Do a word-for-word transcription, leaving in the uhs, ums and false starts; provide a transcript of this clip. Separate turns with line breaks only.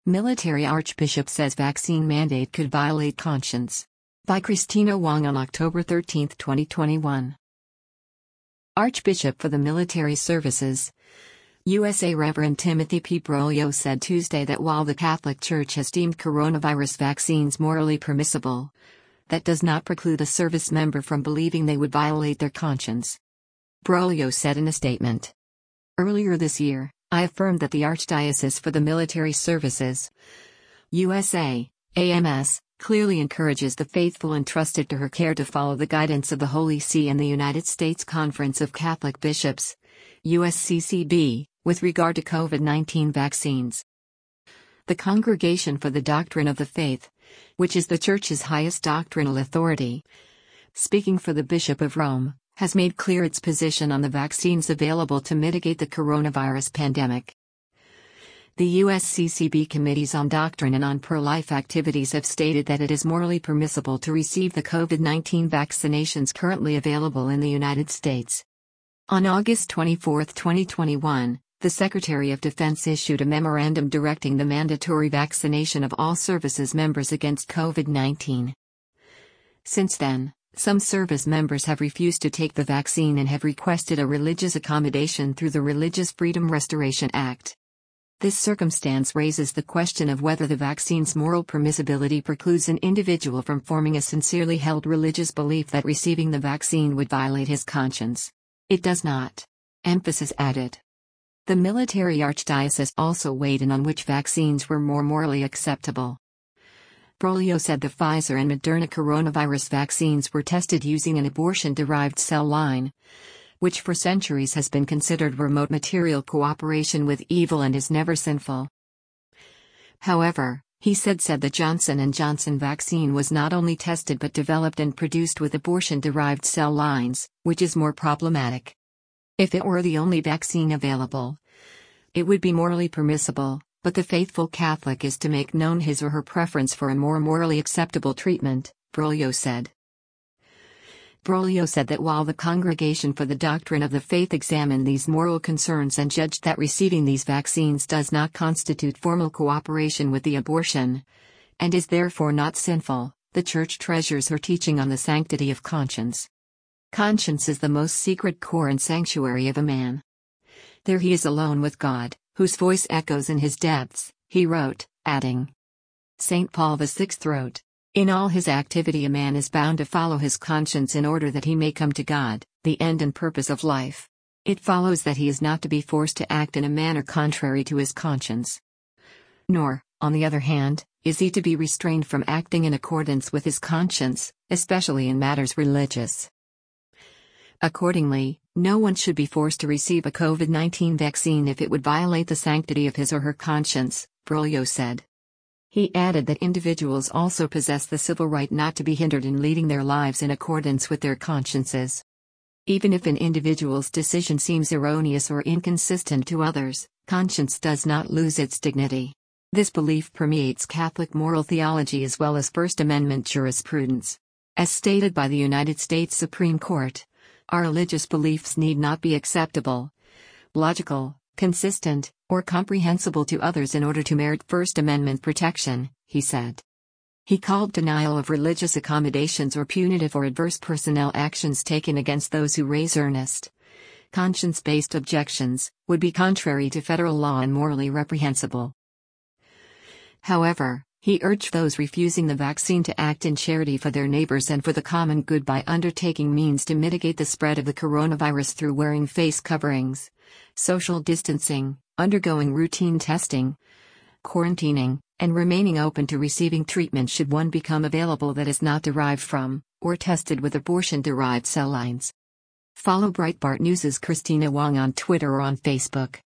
Military Archbishop says vaccine mandate could violate conscience. By Christina Wong on October thirteenth, twenty twenty-one. Archbishop for the Military Services, U S A Reverend Timothy P. Broglio said Tuesday that while the Catholic Church has deemed coronavirus vaccines morally permissible, that does not preclude a service member from believing they would violate their conscience. Broglio said in a statement. Earlier this year, I affirmed that the Archdiocese for the Military Services, U S A, A M S, clearly encourages the faithful entrusted to her care to follow the guidance of the Holy See and the United States Conference of Catholic Bishops, U S C C B, with regard to COVID nineteen vaccines. The Congregation for the Doctrine of the Faith, which is the Church's highest doctrinal authority, speaking for the Bishop of Rome, has made clear its position on the vaccines available to mitigate the coronavirus pandemic. The U S C C B Committees on Doctrine and on Pro-Life Activities have stated that it is morally permissible to receive the COVID nineteen vaccinations currently available in the United States. On August twenty-fourth, twenty twenty-one, the Secretary of Defense issued a memorandum directing the mandatory vaccination of all services members against COVID nineteen. Since then, some service members have refused to take the vaccine and have requested a religious accommodation through the Religious Freedom Restoration Act. This circumstance raises the question of whether the vaccine's moral permissibility precludes an individual from forming a sincerely held religious belief that receiving the vaccine would violate his conscience. It does not. Emphasis added. The military archdiocese also weighed in on which vaccines were more morally acceptable. Broglio said the Pfizer and Moderna coronavirus vaccines were tested using an abortion-derived cell line, which for centuries has been considered remote material cooperation with evil and is never sinful. However, he said said the Johnson and Johnson vaccine was not only tested but developed and produced with abortion-derived cell lines, which is more problematic. If it were the only vaccine available, it would be morally permissible, but the faithful Catholic is to make known his or her preference for a more morally acceptable treatment, Broglio said. Broglio said that while the Congregation for the Doctrine of the Faith examined these moral concerns and judged that receiving these vaccines does not constitute formal cooperation with the abortion, and is therefore not sinful, the Church treasures her teaching on the sanctity of conscience. Conscience is the most secret core and sanctuary of a man. There he is alone with God, whose voice echoes in his depths, he wrote, adding. Saint Paul the Sixth wrote, in all his activity a man is bound to follow his conscience in order that he may come to God, the end and purpose of life. It follows that he is not to be forced to act in a manner contrary to his conscience. Nor, on the other hand, is he to be restrained from acting in accordance with his conscience, especially in matters religious. Accordingly, no one should be forced to receive a COVID nineteen vaccine if it would violate the sanctity of his or her conscience, Broglio said. He added that individuals also possess the civil right not to be hindered in leading their lives in accordance with their consciences. Even if an individual's decision seems erroneous or inconsistent to others, conscience does not lose its dignity. This belief permeates Catholic moral theology as well as First Amendment jurisprudence. As stated by the United States Supreme Court, our religious beliefs need not be acceptable, logical, consistent, or comprehensible to others in order to merit First Amendment protection, he said. He called denial of religious accommodations or punitive or adverse personnel actions taken against those who raise earnest, conscience-based objections, would be contrary to federal law and morally reprehensible. However, he urged those refusing the vaccine to act in charity for their neighbors and for the common good by undertaking means to mitigate the spread of the coronavirus through wearing face coverings, social distancing, undergoing routine testing, quarantining, and remaining open to receiving treatment should one become available that is not derived from, or tested with abortion-derived cell lines. Follow Breitbart News' Christina Wong on Twitter or on Facebook.